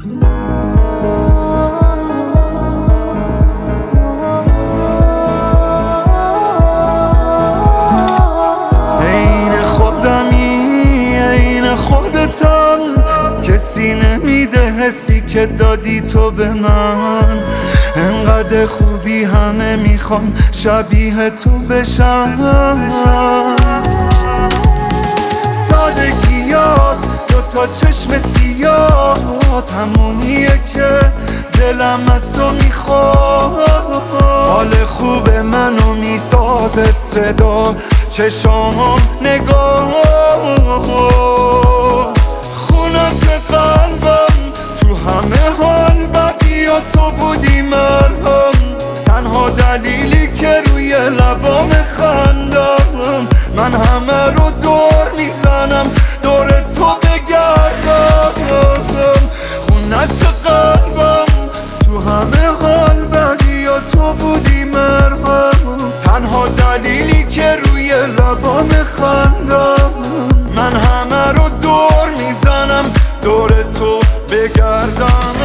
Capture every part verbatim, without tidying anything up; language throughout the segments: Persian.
عین خودمی، عین خودتم، کسی نمیده حسی که دادی تو به من. انقدر خوبی همه میخوان شبیه تو بشن. سادگیات، دوتا چشم سیاهات، همونیه که دلم از تو میخواد. حال خوب منو میسازه صدا چشام نگاه. خونت قلبم تو همه حال بدی و تو بودی مرهم. تنها دلیلی که روی لبام خندم، من همه رو دور میزنم دور تو بگردم. خونت قلبم تو همه حال بدی و تو بودی مرهم. تنها دلیلی که روی لبام خندم، من همه رو دور میزنم دور تو بگردم.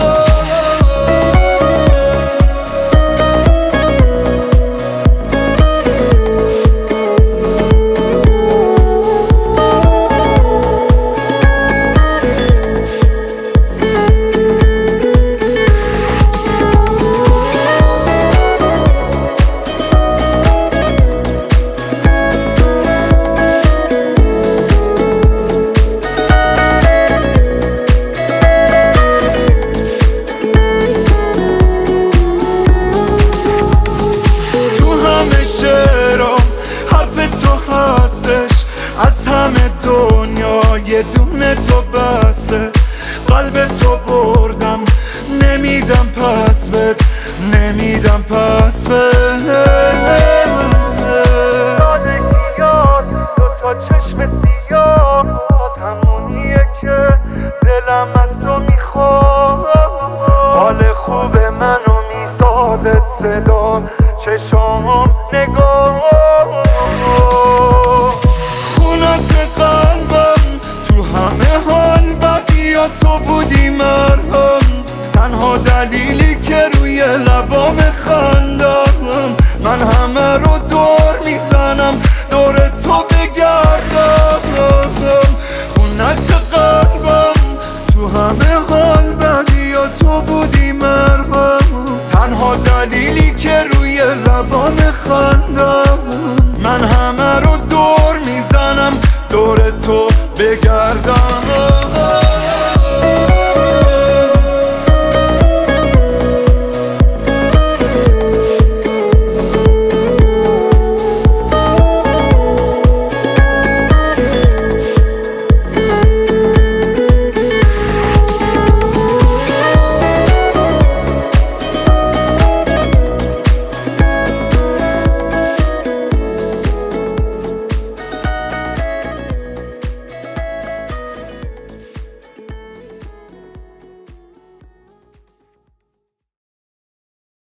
از همه دنیا یه دونه تو بسته. قلب تو بردم نمیدم پس بد، نمیدم پس بد. سادگیات، دوتا چشم سیاهات، همونیه که دلم از تو میخواد. حال خوب منو میسازه صدا چشام نگاه. قلبم تو همه حال بدی و تو بودی مرهم. تنها دلیلی که روی لبام خندم، من همه رو دور میزنم دور تو بگردم. خونت قلبم تو همه حال بدی و تو بودی مرهم. تنها دلیلی که روی لبام خندم، من همه رو دور میزنم دور تو بگردم.